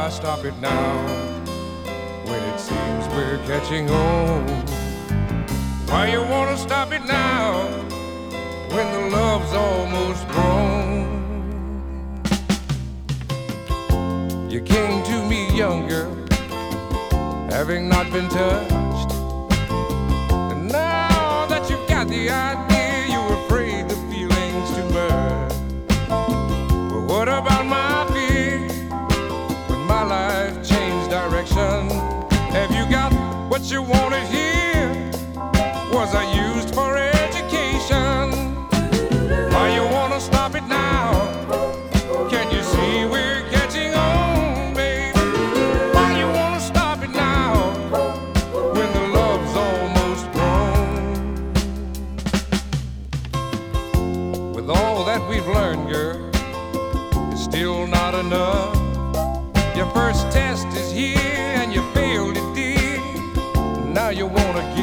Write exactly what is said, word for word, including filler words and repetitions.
Why stop it now when it seems we're catching on? Why you wanna stop it now when the love's almost grown? You came to me younger, having not been touched, and now that you've got the idea, you're afraid the feelings to merge. But what about my fear when my life changed direction? Have you got what you wanted here? Was I used for education? Why you wanna stop it now? Can you see we're catching on, baby? Why you wanna stop it now when the love's almost grown? With all that we've learned, girl, it's still not enough. Your first test is here and you failed it, dear. Now you wanna